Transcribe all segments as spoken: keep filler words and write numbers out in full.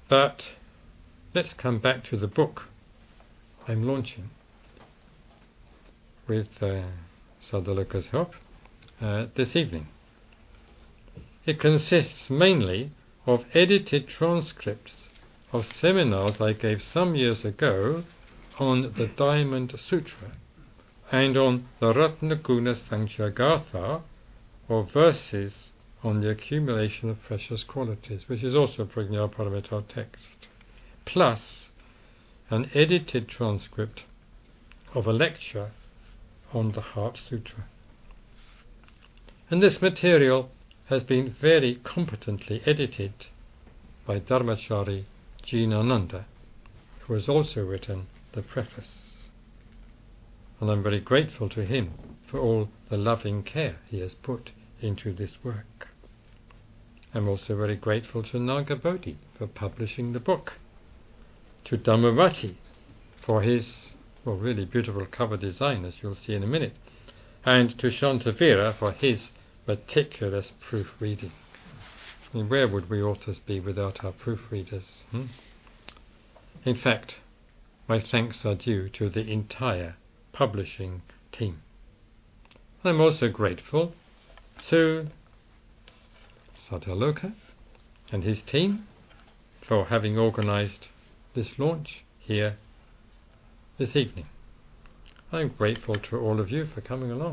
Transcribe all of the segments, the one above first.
But let's come back to the book I'm launching with uh, Sadaloka's help uh, this evening. It consists mainly of edited transcripts of seminars I gave some years ago on the Diamond Sutra and on the Ratnaguna Sankhyagatha, or verses on the accumulation of precious qualities, which is also a Prajnaparamita text, plus an edited transcript of a lecture on the Heart Sutra. And this material has been very competently edited by Dharmachari Jinananda, who has also written the preface. And I'm very grateful to him for all the loving care he has put into this work. I'm also very grateful to Nagabodhi for publishing the book, to Dhammarati for his well, really beautiful cover design, as you'll see in a minute, and to Shantavira for his meticulous proofreading. I mean, where would we authors be without our proofreaders? Hmm? In fact, my thanks are due to the entire publishing team. I'm also grateful to Sadaloka and his team for having organised this launch here this evening. I'm grateful to all of you for coming along.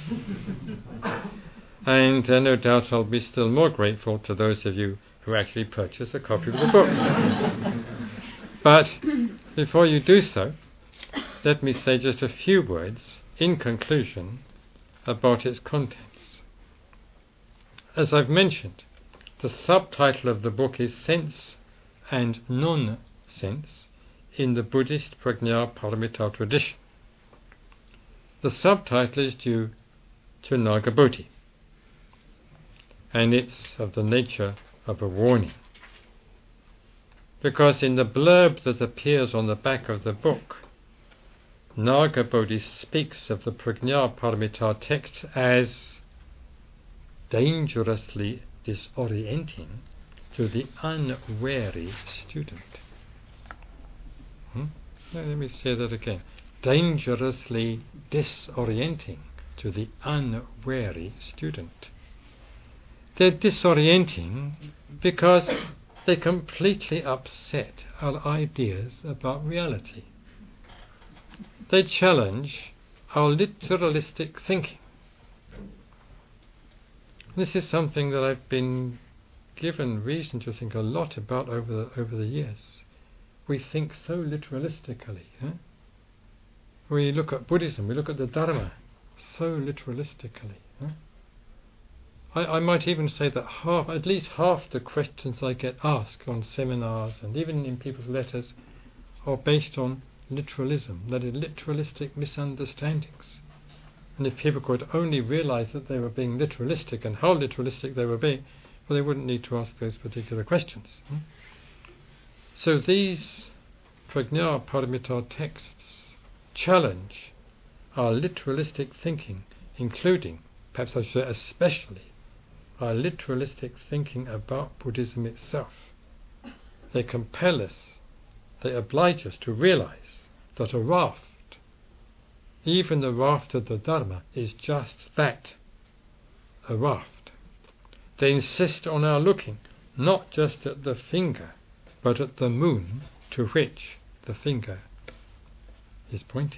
And uh, no doubt I'll be still more grateful to those of you who actually purchase a copy of the book. But before you do so, let me say just a few words in conclusion about its contents. As I've mentioned, the subtitle of the book is Sense and Non-Sense in the Buddhist Prajnaparamita tradition. The subtitle is due to Nagabodhi, and it's of the nature of a warning. Because in the blurb that appears on the back of the book, Nagabodhi speaks of the Prajnaparamita text as dangerously disorienting to the unwary student. Hmm? Let me say that again. Dangerously disorienting to the unwary student. They're disorienting because they completely upset our ideas about reality. They challenge our literalistic thinking. This is something that I've been given reason to think a lot about over the, over the years. We think so literalistically. Huh? We look at Buddhism, we look at the Dharma so literalistically. Huh? I, I might even say that half, at least half the questions I get asked on seminars and even in people's letters are based on literalism, that is, literalistic misunderstandings. And if people could only realize that they were being literalistic and how literalistic they were being, well, they wouldn't need to ask those particular questions. Hmm? So these Prajnaparamita texts challenge our literalistic thinking, including, perhaps I should say especially, our literalistic thinking about Buddhism itself. They compel us, they oblige us to realize that a raft, even the raft of the Dharma, is just that, a raft. They insist on our looking not just at the finger, but at the moon to which the finger is pointing.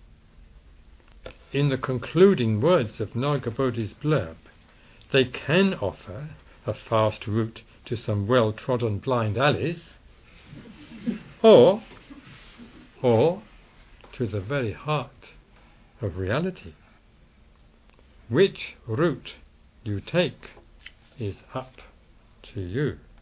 In the concluding words of Nagabodhi's blurb, they can offer a fast route to some well-trodden blind alleys, or, or to the very heart of reality. Which route you take is up to you.